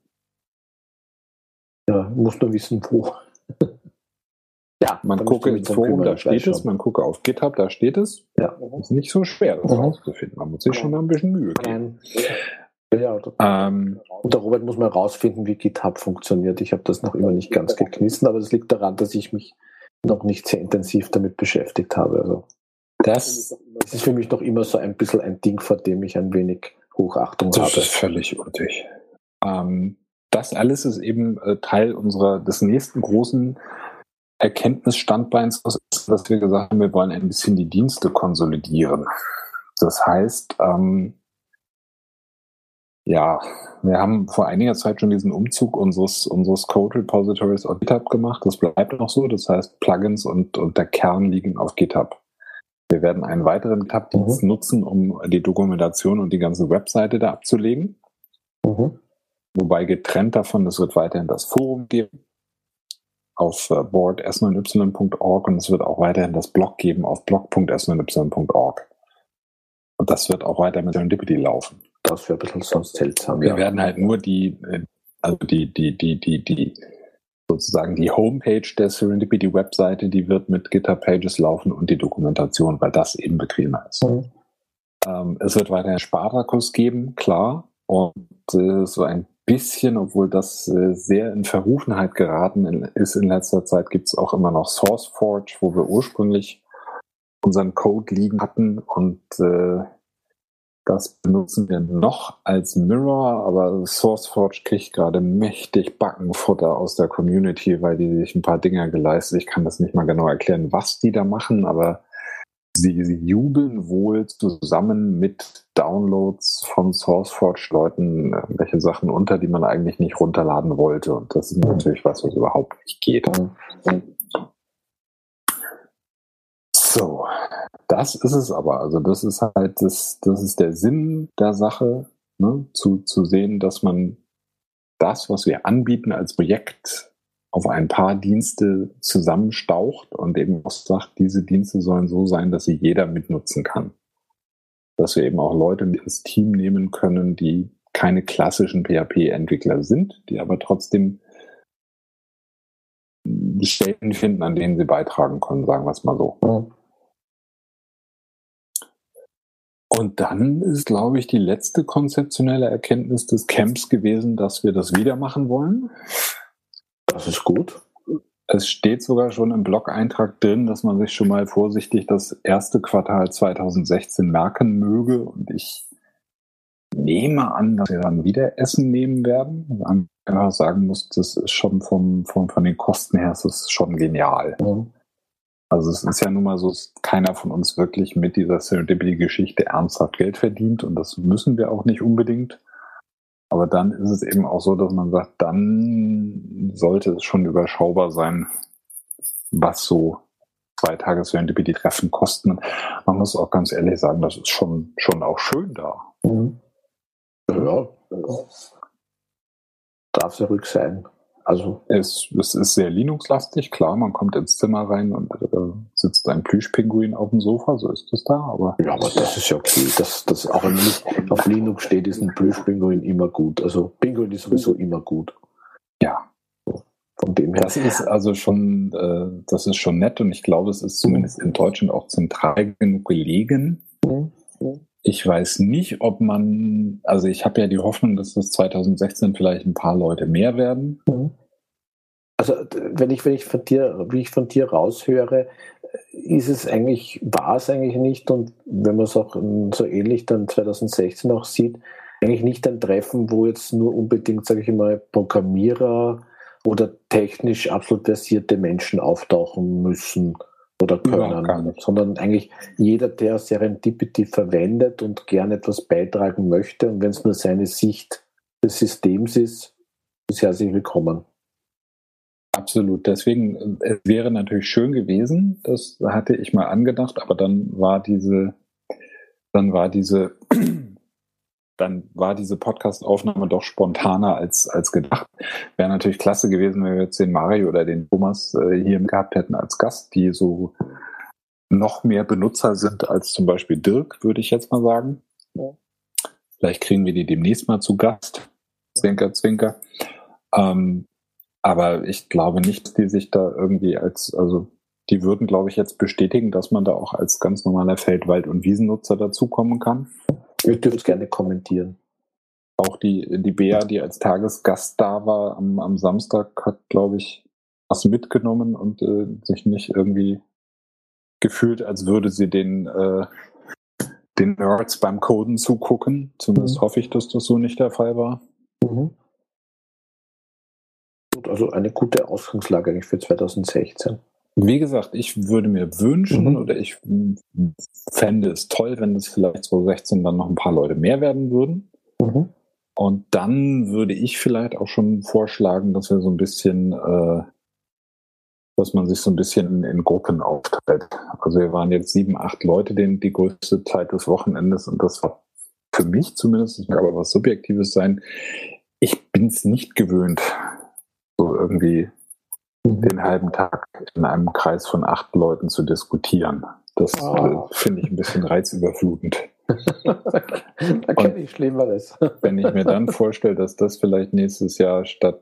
Ja, muss nur wissen, wo. Ja, man gucke ins Forum, da steht es. Man gucke auf GitHub, da steht es. Ja. Ist nicht so schwer, das rauszufinden. Man muss sich schon ein bisschen Mühe geben. Ja, und der Robert muss mal rausfinden, wie GitHub funktioniert. Ich habe das noch immer nicht ganz geknissen, aber das liegt daran, dass ich mich noch nicht sehr intensiv damit beschäftigt habe. Also das ist für mich noch immer so ein bisschen ein Ding, vor dem ich ein wenig Hochachtung habe. Das ist völlig unnötig. Das alles ist eben Teil des nächsten großen Erkenntnisstandbeins, dass wir gesagt haben, wir wollen ein bisschen die Dienste konsolidieren. Das heißt, wir haben vor einiger Zeit schon diesen Umzug unseres Code Repositories auf GitHub gemacht. Das bleibt noch so. Das heißt, Plugins und der Kern liegen auf GitHub. Wir werden einen weiteren GitHub-Dienst nutzen, um die Dokumentation und die ganze Webseite da abzulegen. Wobei getrennt davon, es wird weiterhin das Forum geben auf board s9y.org und es wird auch weiterhin das Blog geben auf blog.s9y.org. Und das wird auch weiter mit Serendipity laufen. Das wäre ein bisschen sonst seltsam. Wir werden halt nur sozusagen die Homepage der Serendipity-Webseite, die wird mit GitHub-Pages laufen und die Dokumentation, weil das eben bequemer ist. Es wird weiterhin Spartacus geben, klar. Und so ein bisschen, obwohl das sehr in Verrufenheit geraten ist in letzter Zeit, gibt es auch immer noch SourceForge, wo wir ursprünglich unseren Code liegen hatten und das benutzen wir noch als Mirror, aber SourceForge kriegt gerade mächtig Backenfutter aus der Community, weil die sich ein paar Dinger geleistet. Ich kann das nicht mal genau erklären, was die da machen, aber sie jubeln wohl zusammen mit Downloads von SourceForge-Leuten welche Sachen unter, die man eigentlich nicht runterladen wollte. Und das ist natürlich was überhaupt nicht geht. So, das ist es aber. Also das ist halt das ist der Sinn der Sache, ne? Zu sehen, dass man das, was wir anbieten als Projekt, auf ein paar Dienste zusammenstaucht und eben auch sagt, diese Dienste sollen so sein, dass sie jeder mitnutzen kann. Dass wir eben auch Leute ins Team nehmen können, die keine klassischen PHP-Entwickler sind, die aber trotzdem Stellen finden, an denen sie beitragen können, sagen wir es mal so. Und dann ist, glaube ich, die letzte konzeptionelle Erkenntnis des Camps gewesen, dass wir das wieder machen wollen. Das ist gut. Es steht sogar schon im Blog-Eintrag drin, dass man sich schon mal vorsichtig das erste Quartal 2016 merken möge. Und ich nehme an, dass wir dann wieder Essen nehmen werden. Und einfach sagen muss, das ist schon von den Kosten her, das ist schon genial. Also es ist ja nun mal so, dass keiner von uns wirklich mit dieser Serendipity-Geschichte ernsthaft Geld verdient und das müssen wir auch nicht unbedingt. Aber dann ist es eben auch so, dass man sagt, dann sollte es schon überschaubar sein, was so 2 Tage Serendipity-Treffen kosten. Man muss auch ganz ehrlich sagen, das ist schon auch schön da. Ja. Darf es ja ruhig sein. Also es ist sehr Linux-lastig, klar, man kommt ins Zimmer rein und sitzt ein Plüschpinguin auf dem Sofa, so ist es da, aber... Ja, aber das ist ja okay. Das auch wenn nicht auf Linux steht, ist ein Plüschpinguin immer gut. Also Pinguin ist sowieso immer gut. Ja. Von dem her. Das ist also schon, das ist schon nett und ich glaube, es ist zumindest in Deutschland auch zentral genug gelegen. Ich weiß nicht, ob man, also ich habe ja die Hoffnung, dass das 2016 vielleicht ein paar Leute mehr werden. Also wie ich von dir raushöre, war es eigentlich nicht, und wenn man es auch so ähnlich dann 2016 auch sieht, eigentlich nicht ein Treffen, wo jetzt nur unbedingt, sage ich mal, Programmierer oder technisch absolut versierte Menschen auftauchen müssen oder können, sondern eigentlich jeder, der Serendipity verwendet und gerne etwas beitragen möchte, und wenn es nur seine Sicht des Systems ist herzlich willkommen. Absolut. Deswegen, es wäre natürlich schön gewesen, das hatte ich mal angedacht, aber dann war diese Podcast-Aufnahme doch spontaner als gedacht. Wäre natürlich klasse gewesen, wenn wir jetzt den Mario oder den Thomas hier gehabt hätten als Gast, die so noch mehr Benutzer sind als zum Beispiel Dirk, würde ich jetzt mal sagen. Ja. Vielleicht kriegen wir die demnächst mal zu Gast. Zwinker, zwinker. Aber ich glaube nicht, dass die sich da irgendwie die würden, glaube ich, jetzt bestätigen, dass man da auch als ganz normaler Feld-, Wald- und Wiesennutzer dazukommen kann. Ihr dürft es gerne kommentieren. Auch die Bea, die als Tagesgast da war am Samstag, hat, glaube ich, was mitgenommen und sich nicht irgendwie gefühlt, als würde sie den Nerds beim Coden zugucken. Zumindest hoffe ich, dass das so nicht der Fall war. Gut, also eine gute Ausgangslage eigentlich für 2016. Wie gesagt, ich würde mir wünschen oder ich fände es toll, wenn es vielleicht 2016 dann noch ein paar Leute mehr werden würden. Und dann würde ich vielleicht auch schon vorschlagen, dass wir so ein bisschen, dass man sich so ein bisschen in Gruppen aufteilt. Also wir waren jetzt 7, 8 Leute die größte Zeit des Wochenendes, und das war für mich zumindest, das mag aber was Subjektives sein, ich bin es nicht gewöhnt, so irgendwie den halben Tag in einem Kreis von 8 Leuten zu diskutieren. Das finde ich ein bisschen reizüberflutend. Da kenne ich Schlimmeres. Wenn ich mir dann vorstelle, dass das vielleicht nächstes Jahr statt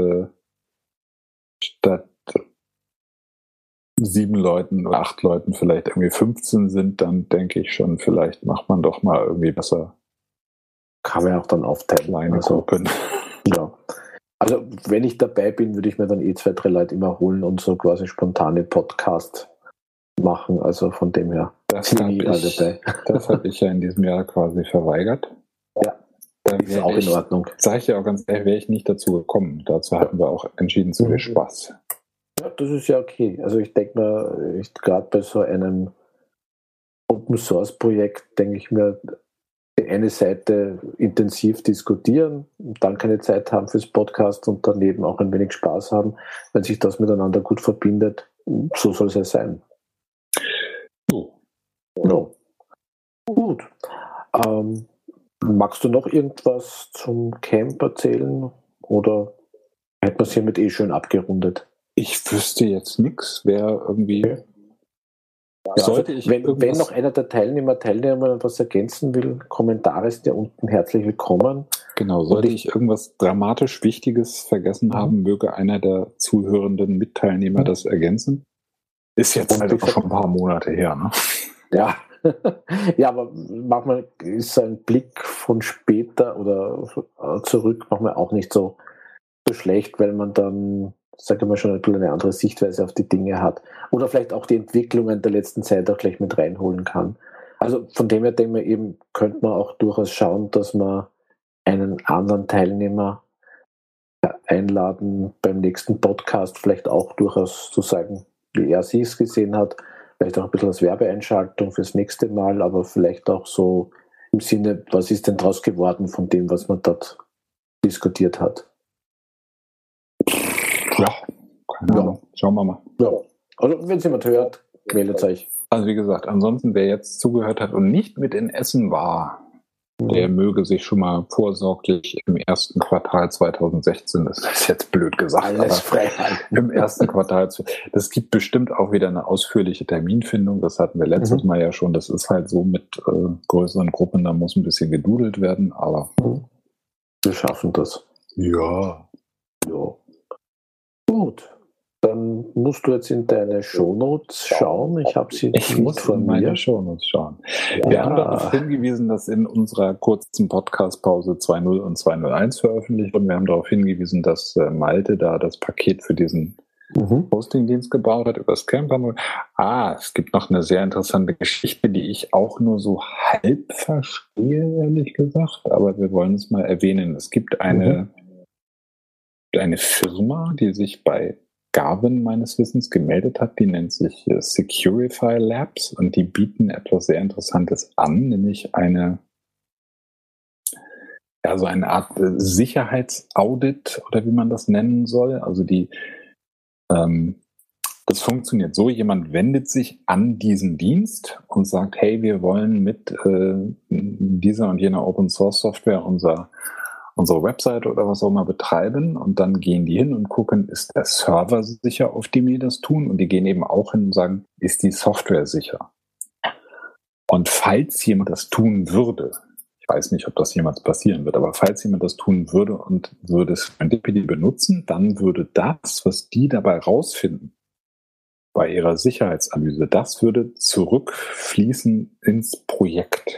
7 Leuten oder 8 Leuten vielleicht irgendwie 15 sind, dann denke ich schon, vielleicht macht man doch mal irgendwie besser. Kann man auch dann aufteilen. Kleine Gruppen. Ja. Also wenn ich dabei bin, würde ich mir dann 2, 3 Leute immer holen und so quasi spontane Podcast machen. Also von dem her. Das habe ich ja in diesem Jahr quasi verweigert. Ja, ist auch in Ordnung. Sage ich ja auch ganz ehrlich, wäre ich nicht dazu gekommen. Dazu hatten wir auch entschieden zu viel Spaß. Ja, das ist ja okay. Also ich denke mir, gerade bei so einem Open-Source-Projekt denke ich mir, die eine Seite intensiv diskutieren und dann keine Zeit haben fürs Podcast und daneben auch ein wenig Spaß haben, wenn sich das miteinander gut verbindet. So soll es ja sein. Ja. Gut. Magst du noch irgendwas zum Camp erzählen oder hätten wir es hiermit schön abgerundet? Ich wüsste jetzt nichts, wer irgendwie... Okay. Ja, wenn noch einer der Teilnehmer was ergänzen will, Kommentare ist ja unten herzlich willkommen. Genau, sollte ich irgendwas dramatisch Wichtiges vergessen haben, möge einer der zuhörenden Mitteilnehmer das ergänzen. Ist jetzt halt auch schon ein paar Monate her, ne? Ja. Ja, aber manchmal ist ein Blick von später oder zurück manchmal auch nicht so schlecht, weil man dann, sage ich mal, schon eine andere Sichtweise auf die Dinge hat. Oder vielleicht auch die Entwicklungen der letzten Zeit auch gleich mit reinholen kann. Also von dem her denke ich eben, könnte man auch durchaus schauen, dass man einen anderen Teilnehmer einladen beim nächsten Podcast, vielleicht auch durchaus zu sagen, wie er es gesehen hat. Vielleicht auch ein bisschen als Werbeeinschaltung fürs nächste Mal, aber vielleicht auch so im Sinne, was ist denn draus geworden von dem, was man dort diskutiert hat. Ja, keine Ahnung. Schauen wir mal. Ja. Also wenn es jemand hört, meldet euch. Also wie gesagt, ansonsten, wer jetzt zugehört hat und nicht mit in Essen war, der möge sich schon mal vorsorglich im ersten Quartal 2016, das ist jetzt blöd gesagt, alles frei im ersten Quartal, das gibt bestimmt auch wieder eine ausführliche Terminfindung, das hatten wir letztes Mal ja schon, das ist halt so mit größeren Gruppen, da muss ein bisschen gedudelt werden, aber wir schaffen das. Ja. Gut. Dann musst du jetzt in deine Shownotes schauen. Ich habe sie Ich muss in meine Shownotes schauen. Ja. Wir haben darauf hingewiesen, dass in unserer kurzen Podcast-Pause 2.0 und 2.01 veröffentlicht wurden. Wir haben darauf hingewiesen, dass Malte da das Paket für diesen Hosting-Dienst gebaut hat über Scamper. Es gibt noch eine sehr interessante Geschichte, die ich auch nur so halb verstehe, ehrlich gesagt. Aber wir wollen es mal erwähnen. Es gibt eine Firma, die sich bei Garvin meines Wissens gemeldet hat, die nennt sich Securify Labs und die bieten etwas sehr Interessantes an, nämlich eine Art Sicherheitsaudit oder wie man das nennen soll. Also das funktioniert so, jemand wendet sich an diesen Dienst und sagt, hey, wir wollen mit dieser und jener Open Source Software unsere Webseite oder was auch immer betreiben und dann gehen die hin und gucken, ist der Server sicher, auf dem die das tun, und die gehen eben auch hin und sagen, ist die Software sicher? Und falls jemand das tun würde, ich weiß nicht, ob das jemals passieren wird, aber falls jemand das tun würde und würde Serendipity benutzen, dann würde das, was die dabei rausfinden, bei ihrer Sicherheitsanalyse, das würde zurückfließen ins Projekt.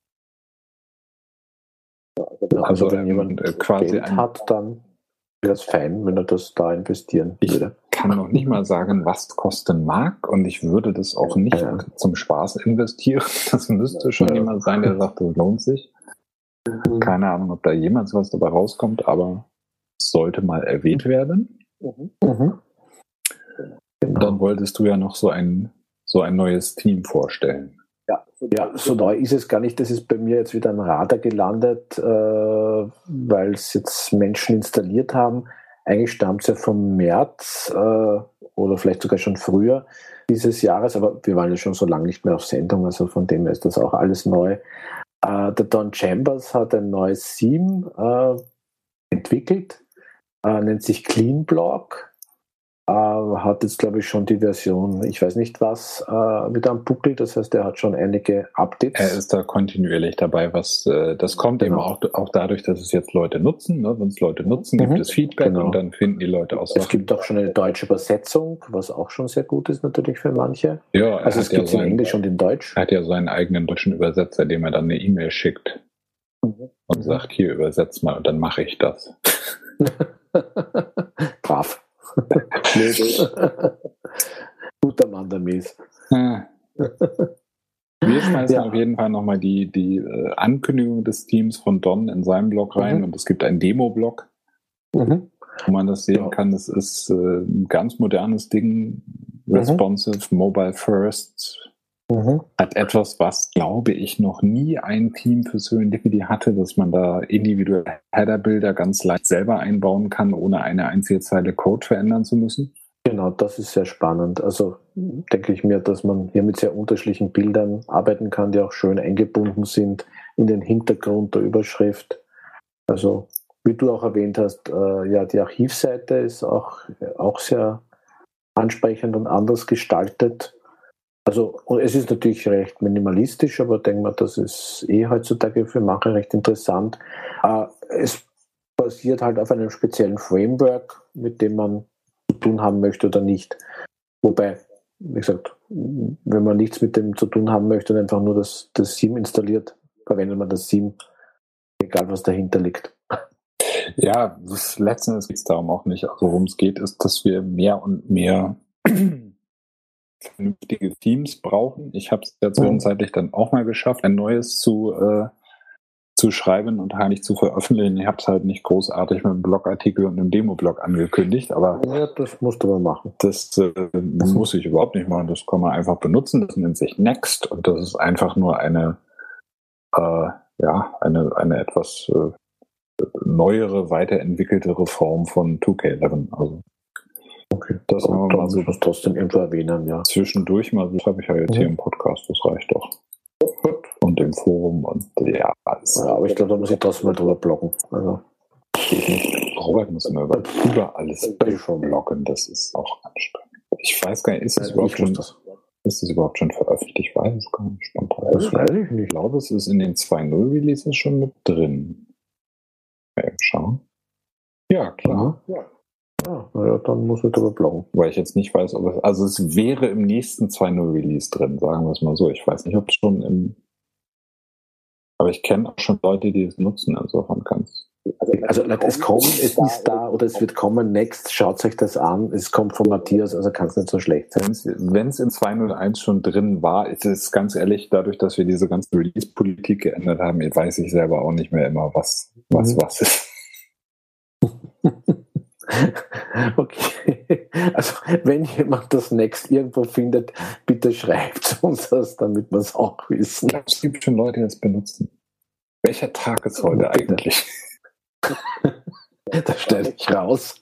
Also wenn jemand quasi Geld hat, dann wäre es fein, wenn er das da investieren würde. Ich kann noch nicht mal sagen, was kosten mag, und ich würde das auch nicht zum Spaß investieren. Das müsste schon jemand sein, der sagt, das lohnt sich. Keine Ahnung, ob da jemals was dabei rauskommt, aber es sollte mal erwähnt werden. Dann wolltest du ja noch so ein neues Team vorstellen. Ja, so neu ist es gar nicht. Das ist bei mir jetzt wieder ein Radar gelandet, weil es jetzt Menschen installiert haben. Eigentlich stammt es ja vom März oder vielleicht sogar schon früher dieses Jahres, aber wir waren ja schon so lange nicht mehr auf Sendung, also von dem her ist das auch alles neu. Der Don Chambers hat ein neues Theme entwickelt, nennt sich CleanBlock. Hat jetzt, glaube ich, schon die Version, ich weiß nicht was, wieder am Buckel. Das heißt, er hat schon einige Updates. Er ist da kontinuierlich dabei. Das kommt eben auch dadurch, dass es jetzt Leute nutzen. Ne? Wenn es Leute nutzen, gibt es Feedback und dann finden die Leute auch Sachen. Es gibt auch schon eine deutsche Übersetzung, was auch schon sehr gut ist natürlich für manche. Ja, also es gibt es in Englisch und in Deutsch. Er hat ja seinen eigenen deutschen Übersetzer, dem er dann eine E-Mail schickt und sagt, hier, übersetz mal, und dann mache ich das. Brav. Guter Mann, der Mies. Wir schmeißen auf jeden Fall nochmal die Ankündigung des Teams von Don in seinem Blog rein, und es gibt einen Demo-Blog, wo man das sehen kann. Es ist ein ganz modernes Ding, responsive, mobile first. Hat etwas, was, glaube ich, noch nie ein Team für Serendipity hatte, dass man da individuelle Header-Bilder ganz leicht selber einbauen kann, ohne eine einzige Zeile Code verändern zu müssen. Genau, das ist sehr spannend. Also denke ich mir, dass man hier mit sehr unterschiedlichen Bildern arbeiten kann, die auch schön eingebunden sind in den Hintergrund der Überschrift. Also wie du auch erwähnt hast, die Archivseite ist auch sehr ansprechend und anders gestaltet. Also, und es ist natürlich recht minimalistisch, aber denke mal, das ist heutzutage für manche recht interessant. Es basiert halt auf einem speziellen Framework, mit dem man zu tun haben möchte oder nicht. Wobei, wie gesagt, wenn man nichts mit dem zu tun haben möchte und einfach nur das Theme installiert, verwendet man das Theme, egal was dahinter liegt. Ja, letzten Endes geht es darum auch nicht. Also worum es geht, ist, dass wir mehr und mehr vernünftige Themes brauchen. Ich habe es ja zwischenzeitlich dann auch mal geschafft, ein neues zu schreiben und heimlich zu veröffentlichen. Ich habe es halt nicht großartig mit einem Blogartikel und einem Demo-Blog angekündigt, aber ja, das musst du mal machen. Das muss ich überhaupt nicht machen. Das kann man einfach benutzen. Das nennt sich Next, und das ist einfach nur eine etwas neuere, weiterentwickeltere Form von 2K11. Also okay, das haben wir mal so trotzdem irgendwo erwähnen, ja. Zwischendurch mal, das habe ich ja jetzt hier im Podcast, das reicht doch. Und und im Forum und ja, alles. Ja, aber ich glaube, da muss ich trotzdem mal drüber bloggen. Also, Robert muss immer über alles bloggen, das ist auch anstrengend. Ich weiß gar nicht, ist das überhaupt schon veröffentlicht? Ich weiß es gar nicht. Das weiß ich nicht. Ich glaube, es ist in den 2.0 Releases schon mit drin. Schauen. Ja, klar. Ja, dann muss ich drüber bloggen. Weil ich jetzt nicht weiß, ob es, also es wäre im nächsten 2.0 Release drin, sagen wir es mal so. Ich weiß nicht, ob es schon aber ich kenne auch schon Leute, die es nutzen, insofern kann es. Also es kommt, es ist da oder es wird kommen, next, schaut euch das an, es kommt von Matthias, also kann es nicht so schlecht sein. Wenn es in 2.0.1 schon drin war, ist es ganz ehrlich, dadurch, dass wir diese ganze Release-Politik geändert haben, weiß ich selber auch nicht mehr immer, was ist. Okay, also wenn jemand das Next irgendwo findet, bitte schreibt uns das, damit wir es auch wissen. Es gibt schon Leute, die das benutzen. Welcher Tag ist heute eigentlich? Das stelle ich raus.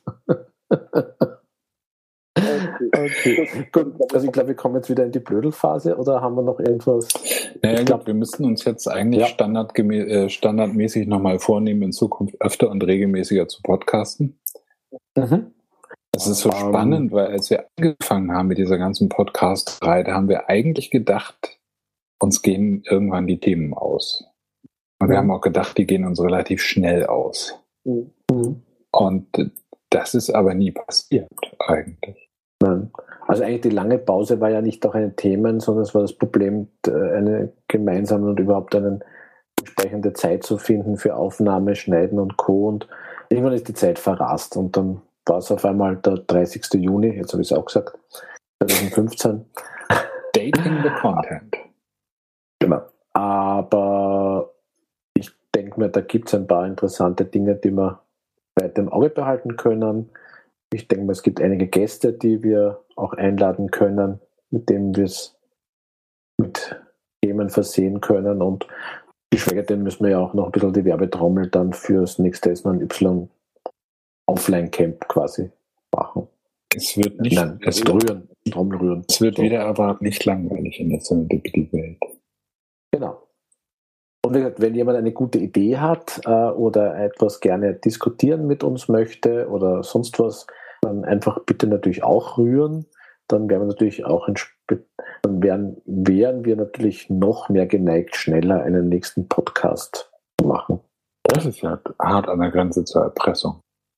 Okay, gut. Also ich glaube, wir kommen jetzt wieder in die Blödelphase oder haben wir noch irgendwas? Naja, ich glaube, wir müssten uns jetzt eigentlich standardmäßig nochmal vornehmen, in Zukunft öfter und regelmäßiger zu podcasten. Das ist so spannend, weil als wir angefangen haben mit dieser ganzen Podcast-Reihe, haben wir eigentlich gedacht, uns gehen irgendwann die Themen aus. Und wir haben auch gedacht, die gehen uns relativ schnell aus. Und das ist aber nie passiert eigentlich. Nein. Also eigentlich die lange Pause war ja nicht auch ein Thema, sondern es war das Problem, eine gemeinsame und überhaupt eine entsprechende Zeit zu finden für Aufnahme, Schneiden und Co. Und irgendwann ist die Zeit verrast und dann war es auf einmal der 30. Juni, jetzt habe ich es auch gesagt, 2015. Dating the Content. Genau. Aber ich denke mir, da gibt es ein paar interessante Dinge, die wir weiter im Auge behalten können. Ich denke mal, es gibt einige Gäste, die wir auch einladen können, mit denen wir es mit Themen versehen können. Und geschweige denn müssen wir ja auch noch ein bisschen die Werbetrommel dann fürs nächste S9Y Offline-Camp quasi machen. Es wird nicht. Nein, Trommel rühren. Es wird wieder aber nicht langweilig in der Serendipity-Welt. Genau. Und wie gesagt, wenn jemand eine gute Idee hat oder etwas gerne diskutieren mit uns möchte oder sonst was, dann einfach bitte natürlich auch rühren. Dann wären wir natürlich auch wären wir natürlich noch mehr geneigt, schneller einen nächsten Podcast zu machen. Das ist ja hart an der Grenze zur Erpressung.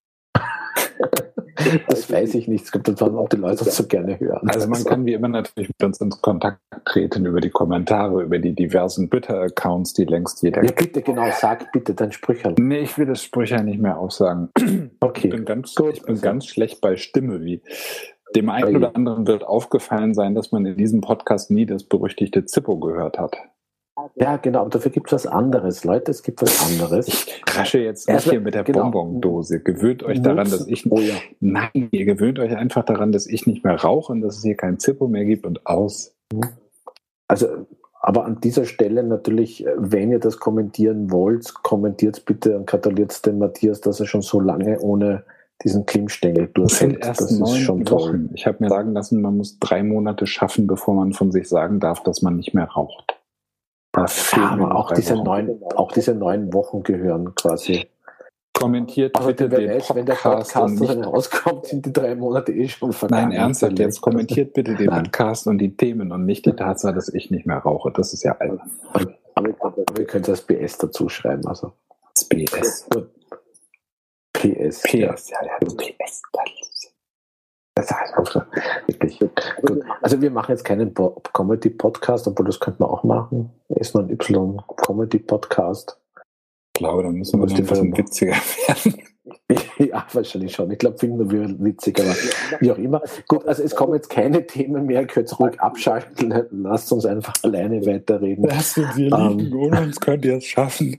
Das weiß ich nicht. Es kommt davon, ob die Leute das so gerne hören. Also man kann wie immer natürlich mit uns in Kontakt treten über die Kommentare, über die diversen Twitter-Accounts, die längst jeder... Ja, bitte, genau, sag bitte dein Sprüchern. Nee, ich will das Sprücher nicht mehr aufsagen. Okay. Ich bin ganz schlecht bei Stimme. Dem einen oder anderen wird aufgefallen sein, dass man in diesem Podcast nie das berüchtigte Zippo gehört hat. Ja, genau, aber dafür gibt es was anderes. Leute, es gibt was anderes. Ich rasche jetzt nicht hier mit der Bonbondose. Gewöhnt euch daran, dass ich... Oh ja. Nein, ihr gewöhnt euch einfach daran, dass ich nicht mehr rauche und dass es hier kein Zippo mehr gibt und aus. Also, aber an dieser Stelle natürlich, wenn ihr das kommentieren wollt, kommentiert bitte und gratuliert dem Matthias, dass er schon so lange ohne diesen Klimmstängel durchhält. Das ist schon Wochen. Ich habe mir sagen lassen, man muss 3 Monate schaffen, bevor man von sich sagen darf, dass man nicht mehr raucht. Ja, aber auch diese 9 Wochen gehören quasi. Kommentiert bitte den Podcast. Wenn der Podcast rauskommt, sind die 3 Monate schon vergangen. Nein, ernsthaft, jetzt kommentiert bitte den Podcast und die Themen und nicht die Tatsache, dass ich nicht mehr rauche. Das ist ja albern. Aber wir können das PS dazu schreiben. Also. Das PS. PS. PS, ja, PS. Das heißt wirklich. Gut. Also wir machen jetzt keinen Comedy-Podcast, obwohl das könnte man auch machen. S9Y Comedy-Podcast. Ich glaube, dann müssen wir noch ein bisschen witziger werden. Ja, wahrscheinlich schon. Ich glaube, finden wir witzig, aber wie auch immer. Gut, also es kommen jetzt keine Themen mehr. Ihr könnt ruhig abschalten. Lasst uns einfach alleine weiterreden. Lasst uns hier liegen. Ohne uns könnt ihr es schaffen.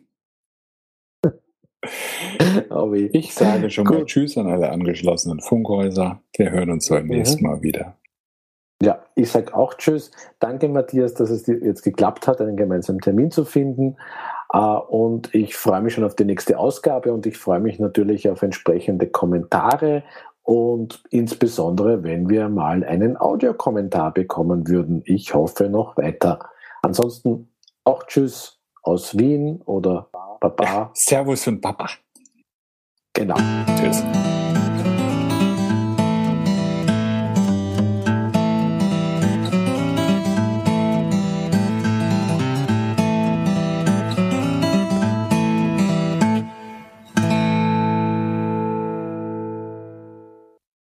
Ich sage schon mal Tschüss an alle angeschlossenen Funkhäuser. Wir hören uns beim nächsten Mal wieder. Ja, ich sage auch Tschüss. Danke, Matthias, dass es dir jetzt geklappt hat, einen gemeinsamen Termin zu finden. Und ich freue mich schon auf die nächste Ausgabe und ich freue mich natürlich auf entsprechende Kommentare und insbesondere, wenn wir mal einen Audiokommentar bekommen würden. Ich hoffe noch weiter. Ansonsten auch Tschüss aus Wien oder Baba. Servus und Baba. Genau. Tschüss.